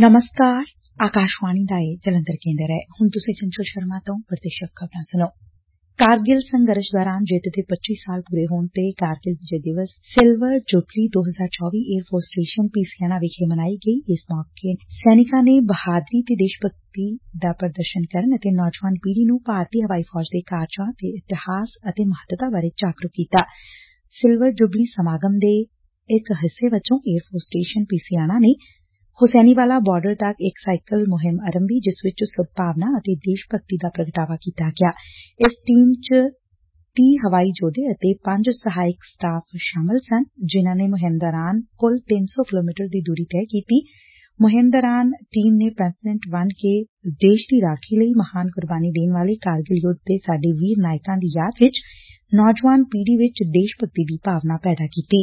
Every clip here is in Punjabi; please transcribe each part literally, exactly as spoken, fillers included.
ਨਮਸਕਾਰ ਆਕਾਸ਼ਵਾਣੀ ਦਾ ਇਹ ਜਲੰਧਰ ਕੇਂਦਰ ਹੈ। ਹੁਣ ਤੁਸੀਂ ਚੰਚਲ ਸ਼ਰਮਾ ਤੋਂ ਪ੍ਰਤੀਸ਼ਤ ਖਬਰਾਂ ਸੁਣੋ। ਕਾਰਗਿਲ ਸੰਘਰਸ਼ ਦੌਰਾਨ ਜਿੱਤ ਦੇ ਪੱਚੀ ਸਾਲ ਪੂਰੇ ਹੋਣ ਤੇ ਕਾਰਗਿਲ ਵਿਜੇ ਦਿਵਸ ਸਿਲਵਰ ਜੁਬਲੀ ਦੋ ਹਜ਼ਾਰ ਚੌਵੀ ਏਅਰ ਫੋਰਸ ਸਟੇਸ਼ਨ ਪੀਸੀਆਨਾ ਵਿਖੇ ਮਨਾਈ ਗਈ। ਇਸ ਮੌਕੇ ਸੈਨਿਕਾਂ ਨੇ ਬਹਾਦਰੀ ਤੇ ਦੇਸ਼ ਭਗਤੀ ਦਾ ਪ੍ਰਦਰਸ਼ਨ ਕਰਨ ਅਤੇ ਨੌਜਵਾਨ ਪੀੜ੍ਹੀ ਨੂੰ ਭਾਰਤੀ ਹਵਾਈ ਫੌਜ ਦੇ ਕਾਰਜਾਂ ਤੇ ਇਤਿਹਾਸ ਅਤੇ ਮਹੱਤਤਾ ਬਾਰੇ ਜਾਗਰੂਕ ਕੀਤਾ। ਸਿਲਵਰ ਜੁਬਲੀ ਸਮਾਗਮ ਦੇ ਇੱਕ ਹਿੱਸੇ ਵਜੋਂ ਏਅਰ ਫੋਰਸ ਸਟੇਸ਼ਨ ਪੀਸੀਆਨਾ ਨੇ ਹੁਸੈਨੀਵਾਲਾ ਬਾਰਡਰ ਤੱਕ ਇੱਕ ਸਾਈਕਲ ਮੁਹਿੰਮ ਆਰੰਭੀ, ਜਿਸ ਵਿੱਚ ਸਦਭਾਵਨਾ ਅਤੇ ਦੇਸ਼ ਭਗਤੀ ਦਾ ਪ੍ਰਗਟਾਵਾ ਕੀਤਾ ਗਿਆ। ਇਸ ਟੀਮ ਚ ਤੀਹ ਹਵਾਈ ਯੋਧੇ ਅਤੇ ਪੰਜ ਸਹਾਇਕ ਸਟਾਫ ਸ਼ਾਮਲ ਸਨ, ਜਿਨ੍ਹਾਂ ਨੇ ਮੁਹਿੰਮ ਦੌਰਾਨ ਕੁੱਲ ਤਿੰਨ ਸੌ ਕਿਲੋਮੀਟਰ ਦੀ ਦੂਰੀ ਤੈਅ ਕੀਤੀ। ਮੁਹਿੰਮ ਦੌਰਾਨ ਟੀਮ ਨੇ ਪੈਂਫਲੇਟ ਵੰਡ ਕੇ ਦੇਸ਼ ਦੀ ਰਾਖੀ ਲਈ ਮਹਾਨ ਕੁਰਬਾਨੀ ਦੇਣ ਵਾਲੇ ਕਾਰਗਿਲ ਯੁੱਧ ਦੇ ਸਾਡੇ ਵੀਰ ਨਾਇਕਾਂ ਦੀ ਯਾਦ ਵਿੱਚ ਨੌਜਵਾਨ ਪੀੜ੍ਹੀ ਵਿੱਚ ਦੇਸ਼ ਭਗਤੀ ਦੀ ਭਾਵਨਾ ਪੈਦਾ ਕੀਤੀ।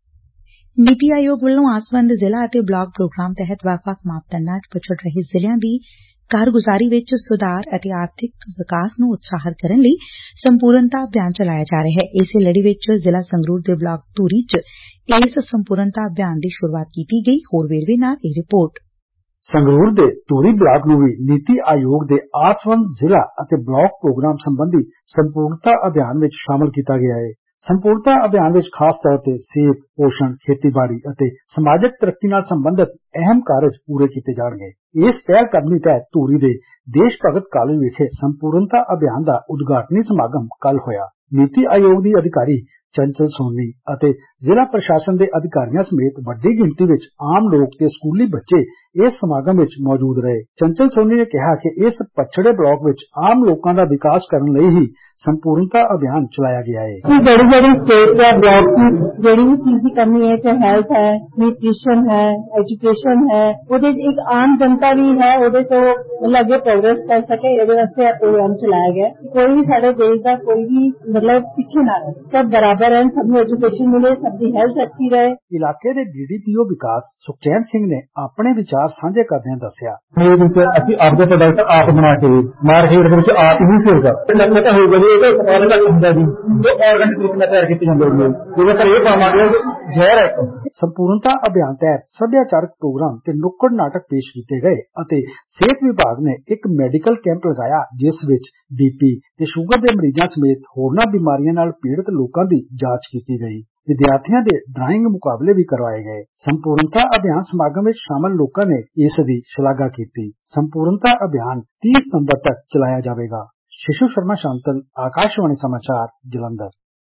ਨੀਤੀ ਆਯੋਗ ਵੱਲੋਂ ਆਸਵੰਦ ਜ਼ਿਲ੍ਹਾ ਅਤੇ ਬਲਾਕ ਪ੍ਰੋਗਰਾਮ ਤਹਿਤ ਵੱਖ-ਵੱਖ ਮਾਪਦੰਡਾਂ ਚ ਪਛੜ ਰਹੇ ਜ਼ਿਲ੍ਹਿਆਂ ਦੀ ਕਾਰਗੁਜ਼ਾਰੀ ਵਿੱਚ ਸੁਧਾਰ ਅਤੇ ਆਰਥਿਕ ਵਿਕਾਸ ਨੂੰ ਉਤਸ਼ਾਹਿਤ ਕਰਨ ਲਈ ਸੰਪੂਰਨਤਾ ਅਭਿਆਨ ਚਲਾਇਆ ਜਾ ਰਿਹਾ ਹੈ। ਇਸੇ ਲੜੀ ਵਿੱਚ ਜ਼ਿਲ੍ਹਾ ਸੰਗਰੂਰ ਦੇ ਬਲਾਕ ਧੂਰੀ ਚ ਇਸ ਸੰਪੂਰਨਤਾ ਅਭਿਆਨ ਦੀ ਸ਼ੁਰੂਆਤ ਕੀਤੀ ਗਈ। ਹੋਰ ਵੇਰਵੇ ਨਾਲ ਇਹ ਰਿਪੋਰਟ। ਸੰਗਰੂਰ ਦੇ ਧੂਰੀ ਬਲਾਕ ਨੂੰ ਵੀ ਨੀਤੀ ਆਯੋਗ ਦੇ ਆਸਵੰਦ ਜ਼ਿਲ੍ਹਾ ਅਤੇ ਬਲਾਕ ਪ੍ਰੋਗਰਾਮ ਸੰਬੰਧੀ ਸੰਪੂਰਨਤਾ ਅਭਿਆਨ ਵਿੱਚ ਸ਼ਾਮਲ ਕੀਤਾ ਗਿਆ ਹੈ। ਸੰਪੂਰਨਤਾ ਅਭਿਆਨ ਵਿੱਚ ਖਾਸ ਤੌਰ ਤੇ ਸਿਹਤ, ਪੋਸ਼ਣ, ਖੇਤੀਬਾੜੀ ਅਤੇ ਸਮਾਜਿਕ ਤਰੱਕੀ ਨਾਲ ਸੰਬੰਧਿਤ ਅਹਿਮ ਕਾਰਜ ਪੂਰੇ ਕੀਤੇ ਜਾਣਗੇ। ਇਸ ਪਹਿਲ ਕਦਮੀ ਤਹਿਤ ਧੂਰੀ ਦੇ ਦੇਸ਼ ਭਗਤ ਕਾਲਜ ਵਿਖੇ ਸੰਪੂਰਨਤਾ ਅਭਿਆਨ ਦਾ ਉਦਘਾਟਨੀ ਸਮਾਗਮ ਕੱਲ੍ਹ ਹੋਇਆ। ਨੀਤੀ ਆਯੋਗ ਦੀ ਅਧਿਕਾਰੀ ਚੰਚਲ ਸੋਨੀ ਅਤੇ ਜ਼ਿਲ੍ਹਾ ਪ੍ਰਸ਼ਾਸਨ ਦੇ ਅਧਿਕਾਰੀਆਂ ਸਮੇਤ ਵੱਡੀ ਗਿਣਤੀ ਵਿੱਚ ਆਮ ਲੋਕ ਤੇ ਸਕੂਲੀ ਬੱਚੇ ਇਸ ਸਮਾਗਮ ਵਿੱਚ ਮੌਜੂਦ ਰਹੇ। ਚੰਚਲ ਸੋਨੀ ਨੇ ਕਿਹਾ ਕਿ ਇਸ ਪਛੜੇ ਬਲਾਕ ਵਿੱਚ ਆਮ ਲੋਕਾਂ ਦਾ ਵਿਕਾਸ ਕਰਨ ਲਈ ਹੀ ਸੰਪੂਰਨਤਾ ਅਭਿਆਨ ਚਲਾਇਆ ਗਿਆ ਹੈ। ਜਿਹੜੀ ਜਿਹੜੀ ਸਟੇਟ ਜਾਂ ਬਲਾਕ ਦੀ ਜਿਹੜੀ ਵੀ ਚੀਜ਼ ਦੀ ਕਮੀ ਹੈ, ਚਾਹੇ ਹੈਲਥ ਹੈ, ਨਿਊਟ੍ਰੀਸ਼ਨ ਹੈ, ਐਜੂਕੇਸ਼ਨ ਹੈ, ਉਹਦੇ ਇੱਕ ਆਮ ਜਨਤਾ ਵੀ ਹੈ, ਉਹਦੇ ਚ ਮਤਲਬ ਅੱਗੇ ਪ੍ਰੋਗਰੈਸ ਕਰ ਸਕੇ, ਇਹਦੇ ਵਾਸਤੇ ਪ੍ਰੋਗਰਾਮ ਚਲਾਇਆ ਗਿਆ। ਕੋਈ ਵੀ ਸਾਡੇ ਦੇਸ਼ ਦਾ ਕੋਈ ਵੀ ਮਤਲਬ ਪਿੱਛੇ ਨਾ ਰਹੇ, ਸਭ ਬਰਾਬਰ ਹੈ, ਸਭ ਨੂੰ ਐਜੂਕੇਸ਼ਨ ਮਿਲੇ, ਸਭ ਦੀ ਹੈਲਥ ਅੱਛੀ ਰਹੇ। ਇਲਾਕੇ ਦੇ ਡੀਡੀਪੀਓ ਵਿਕਾਸ ਸੁਖਚੈਨ ਸਿੰਘ ਨੇ ਆਪਣੇ ਵਿਚਾਰ ਸਾਂਝੇ ਕਰਦਿਆਂ ਦੱਸਿਆ, ਇਹ ਵਿੱਚ ਅਸੀਂ ਆਪਦੇ ਪ੍ਰੋਡਕਟ ਆਪ ਬਣਾ ਕੇ ਮਾਰਕੀਟ ਦੇ ਵਿੱਚ ਆਪ ਹੀ ਸੇਲ ਕਰਦੇ ਲੱਗਦਾ ਤਾਂ ਹੋਊਗਾ ਜੀ। ਇਹ ਤਾਂ ਆਰਗੈਨਿਕ ਹੁੰਦਾ ਜੀ, ਜੋ ਆਰਗੈਨਿਕ ਤਰੀਕੇ ਨਾਲ ਤਿਆਰ ਕੀਤੇ ਜਾਂਦੇ ਨੇ, ਜਿਵੇਂ ਪਰ ਇਹ ਪਾਵਾਂਗੇ ਜ਼ਹਿਰ ਹੈ। ਸੰਪੂਰਨਤਾ ਅਭਿਆਨ ਤਹਿਤ ਸੱਭਿਆਚਾਰਕ ਪ੍ਰੋਗਰਾਮ ਤੇ ਨੁੱਕੜ ਨਾਟਕ ਪੇਸ਼ ਕੀਤੇ ਗਏ ਅਤੇ ਸਿਹਤ ਵਿਭਾਗ ਨੇ ਇੱਕ ਮੈਡੀਕਲ ਕੈਂਪ ਲਗਾਇਆ, ਜਿਸ ਵਿੱਚ ਬੀਪੀ ਤੇ ਸ਼ੂਗਰ ਦੇ ਮਰੀਜ਼ਾਂ ਸਮੇਤ ਹੋਰਨਾਂ ਬਿਮਾਰੀਆਂ ਨਾਲ ਪੀੜਤ ਲੋਕਾਂ ਦੀ ਜਾਂਚ ਕੀਤੀ ਗਈ। ਵਿਦਿਆਰਥੀਆਂ ਦੇ ਡਰਾਇੰਗ ਮੁਕਾਬਲੇ ਵੀ ਕਰਵਾਏ ਗਏ। ਸੰਪੂਰਨਤਾ ਅਭਿਆਨ ਸਮਾਗਮ ਵਿੱਚ ਸ਼ਾਮਲ ਲੋਕਾਂ ਨੇ ਇਸ ਦੀ ਸ਼ਲਾਘਾ ਕੀਤੀ। ਸੰਪੂਰਨਤਾ ਅਭਿਆਨ ਤੀਹ ਸਤੰਬਰ ਤੱਕ ਚਲਾਇਆ ਜਾਵੇਗਾ। ਸ਼ਿਸ਼ੂ ਸ਼ਰਮਾ ਸ਼ਾਂਤਲ, ਆਕਾਸ਼ਵਾਣੀ ਸਮਾਚਾਰ, ਜਲੰਧਰ।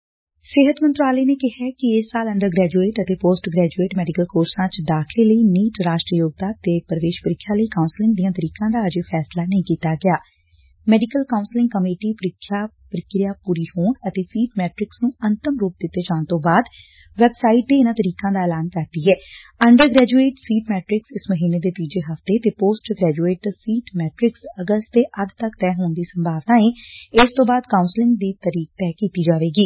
ਸਿਹਤ ਮੰਤਰਾਲੇ ਨੇ ਕਿਹਾ ਕਿ ਇਸ ਸਾਲ ਅੰਡਰ ਗ੍ਰੈਜੂਏਟ ਅਤੇ ਪੋਸਟ ਗ੍ਰੈਜੂਏਟ ਮੈਡੀਕਲ ਕੋਰਸਾਂ ਚ ਦਾਖਲੇ ਲਈ ਨੀਟ ਰਾਸ਼ਟਰੀ ਯੋਗਤਾ ਤੇ ਪ੍ਰਵੇਸ਼ ਪ੍ਰੀਖਿਆ ਲਈ ਕਾਉਂਸਲਿੰਗ ਦੀਆਂ ਤਰੀਕਾਂ ਦਾ ਅਜੇ ਫੈਸਲਾ ਨਹੀਂ ਕੀਤਾ ਗਿਆ। ਮੈਡੀਕਲ ਕਾਉਂਸਲਿੰਗ ਕਮੇਟੀ ਪ੍ਰੀਖਿਆ ਪ੍ਰਕਿਰਿਆ ਪੂਰੀ ਹੋਣ ਅਤੇ ਸੀਟ ਮੈਟ੍ਰਿਕਸ ਨੂੰ ਅੰਤਮ ਰੂਪ ਦਿੱਤੇ ਜਾਣ ਤੋਂ ਬਾਅਦ ਵੈਬਸਾਈਟ ਤੇ ਇਨ੍ਹਾਂ ਤਰੀਕਾਂ ਦਾ ਐਲਾਨ ਕਰਦੀ ਹੈ। ਅੰਡਰ ਗ੍ਰੈਜੂਏਟ ਸੀਟ ਮੈਟ੍ਰਿਕਸ ਇਸ ਮਹੀਨੇ ਦੇ ਤੀਜੇ ਹਫ਼ਤੇ ਤੇ ਪੋਸਟ ਗ੍ਰੈਜੂਏਟ ਸੀਟ ਮੈਟ੍ਰਿਕਸ ਅਗਸਤ ਦੇ ਅੱਧ ਤੱਕ ਤੈਅ ਹੋਣ ਦੀ ਸੰਭਾਵਨਾ ਹੈ। ਇਸ ਤੋਂ ਬਾਅਦ ਕਾਉਂਸਲਿੰਗ ਦੀ ਤਰੀਕ ਤੈਅ ਕੀਤੀ ਜਾਵੇਗੀ।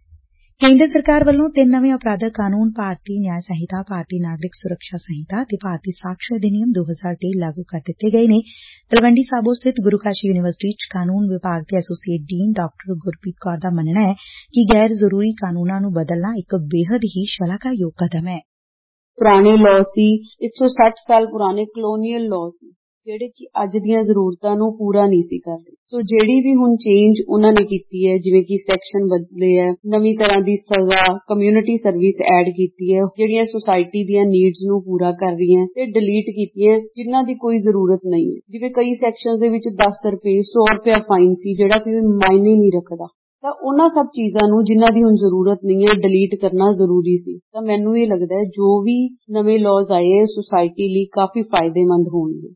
ਕੇਂਦਰ ਸਰਕਾਰ ਵੱਲੋਂ ਤਿੰਨ ਨਵੇਂ ਅਪਰਾਧਕ ਕਾਨੂੰਨ ਭਾਰਤੀ ਨਿਆਂ ਸੰਹਿਤਾ, ਭਾਰਤੀ ਨਾਗਰਿਕ ਸੁਰੱਖਿਆ ਸੰਹਿਤਾ ਤੇ ਭਾਰਤੀ ਸਾਕਸ਼ੀ ਅਧਿਨਿਯਮ ਦੋ ਹਜ਼ਾਰ ਤੇਈ ਲਾਗੂ ਕਰ ਦਿੱਤੇ ਗਏ ਨੇ। ਤਲਵੰਡੀ ਸਾਬੋ ਸਥਿਤ ਗੁਰੂ ਕਾਸ਼ੀ ਯੂਨੀਵਰਸਿਟੀ ਚ ਕਾਨੂੰਨ ਵਿਭਾਗ ਦੇ associate dean doctor Gurpreet Kaur ਦਾ ਮੰਨਣਾ ਹੈ ਕਿ ਗੈਰ ਜ਼ਰੂਰੀ ਕਾਨੂੰਨਾਂ ਨੂੰ ਬਦਲਣਾ ਇੱਕ ਬੇਹੱਦ ਹੀ ਸ਼ਲਾਘਾਯੋਗ ਕਦਮ ਹੈ। ਪੁਰਾਣੇ ਲਾਅ ਸੀ, ਇੱਕ ਸੌ ਸੱਠ ਸਾਲ ਪੁਰਾਣੇ ਕਲੋਨੀਅਲ ਲਾਅ ਸੀ, ਜਿਹੜੇ ਕਿ ਅੱਜ ਦੀਆਂ ਜ਼ਰੂਰਤਾਂ ਨੂੰ ਪੂਰਾ ਨਹੀਂ ਸੀ ਕਰਦੇ। ਸੋ ਜਿਹੜੀ ਵੀ ਹੁਣ ਚੇਂਜ ਉਹਨਾਂ ਨੇ ਕੀਤੀ ਹੈ, ਜਿਵੇਂ ਕਿ ਸੈਕਸ਼ਨ ਬਦਲੇ ਹੈ, ਨਵੀਂ ਤਰ੍ਹਾਂ ਦੀ ਸਜ਼ਾ, ਕਮਿਊਨਿਟੀ ਸਰਵਿਸ ਐਡ ਕੀਤੀ ਹੈ, ਜਿਹੜੀਆਂ ਸੁਸਾਇਟੀ ਦੀਆਂ ਨੀਡਸ ਨੂੰ ਪੂਰਾ ਕਰ ਰਹੀਆਂ ਤੇ ਡਿਲੀਟ ਕੀਤੀਆਂ ਜਿਨ੍ਹਾਂ ਦੀ ਕੋਈ ਜ਼ਰੂਰਤ ਨਹੀਂ ਹੈ। ਜਿਵੇਂ ਕਈ ਸੈਕਸ਼ਨ ਦੇ ਵਿੱਚ ਦਸ ਰੁਪਏ, ਸੌ ਰੁਪਇਆ ਫਾਈਨ ਸੀ, ਜਿਹੜਾ ਕੋਈ ਮਾਇਨੇ ਨਹੀਂ ਰੱਖਦਾ। ਤਾਂ ਉਹਨਾਂ ਸਭ ਚੀਜ਼ਾਂ ਨੂੰ ਜਿਨ੍ਹਾਂ ਦੀ ਹੁਣ ਜ਼ਰੂਰਤ ਨਹੀਂ ਹੈ, ਡਿਲੀਟ ਕਰਨਾ ਜ਼ਰੂਰੀ ਸੀ। ਤਾਂ ਮੈਨੂੰ ਇਹ ਲੱਗਦਾ ਹੈ ਜੋ ਵੀ ਨਵੇਂ ਲਾਅਜ਼ ਆਏ ਹੈ ਸੁਸਾਇਟੀ ਲਈ ਕਾਫੀ ਫਾਇਦੇਮੰਦ ਹੋਣਗੇ।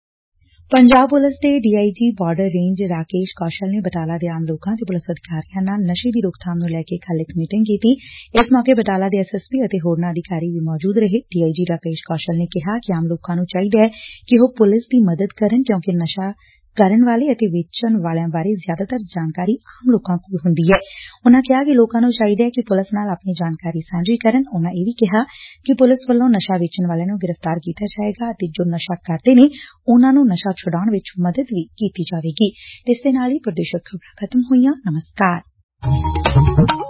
ਪੰਜਾਬ ਪੁਲਿਸ ਦੇ DIG border range Rakesh Kaushal ਨੇ ਬਟਾਲਾ ਦੇ ਆਮ ਲੋਕਾਂ ਤੇ ਪੁਲਿਸ ਅਧਿਕਾਰੀਆਂ ਨਾਲ ਨਸ਼ੇ ਦੀ ਰੋਕਥਾਮ ਨੂੰ ਲੈ ਕੇ ਕੱਲ੍ਹ ਇੱਕ ਮੀਟਿੰਗ ਕੀਤੀ। ਇਸ ਮੌਕੇ ਬਟਾਲਾ ਦੇ ਐਸਐਸਪੀ ਅਤੇ ਹੋਰਨਾਂ ਅਧਿਕਾਰੀ ਵੀ ਮੌਜੂਦ ਰਹੇ। ਡੀਆਈਜੀ ਰਾਕੇਸ਼ ਕੌਸ਼ਲ ਨੇ ਕਿਹਾ ਕਿ ਆਮ ਲੋਕਾਂ ਨੂੰ ਚਾਹੀਦਾ ਹੈ ਕਿ ਉਹ ਪੁਲਿਸ ਦੀ ਮਦਦ ਕਰਨ, ਕਿਉਂਕਿ ਨਸ਼ਾ ਕਰਨ ਵਾਲੇ ਅਤੇ ਵੇਚਣ ਵਾਲਿਆਂ ਬਾਰੇ ਜ਼ਿਆਦਾਤਰ ਜਾਣਕਾਰੀ ਆਮ ਲੋਕਾਂ ਕੋਲ ਹੁੰਦੀ ਹੈ। ਉਨਾਂ ਕਿਹਾ ਕਿ ਲੋਕਾਂ ਨੂੰ ਚਾਹੀਦਾ ਹੈ ਕਿ ਪੁਲਿਸ ਨਾਲ ਆਪਣੀ ਜਾਣਕਾਰੀ ਸਾਂਝੀ ਕਰਨ। ਉਨਾਂ ਇਹ ਵੀ ਕਿਹਾ ਕਿ ਪੁਲਿਸ ਵੱਲੋਂ ਨਸ਼ਾ ਵੇਚਣ ਵਾਲਿਆਂ ਨੂੰ ਗ੍ਰਿਫਤਾਰ ਕੀਤਾ ਜਾਏਗਾ ਅਤੇ ਜੋ ਨਸ਼ਾ ਕਰਦੇ ਨੇ ਉਨਾਂ ਨੂੰ ਨਸ਼ਾ ਛੁਡਾਉਣ ਵਿੱਚ ਮਦਦ ਵੀ ਕੀਤੀ ਜਾਵੇਗੀ। ਇਸ ਦੇ ਨਾਲ ਹੀ ਪ੍ਰਦੇਸ਼ਕ ਖਬਰਾਂ ਖਤਮ ਹੋਈਆਂ। ਨਮਸਕਾਰ।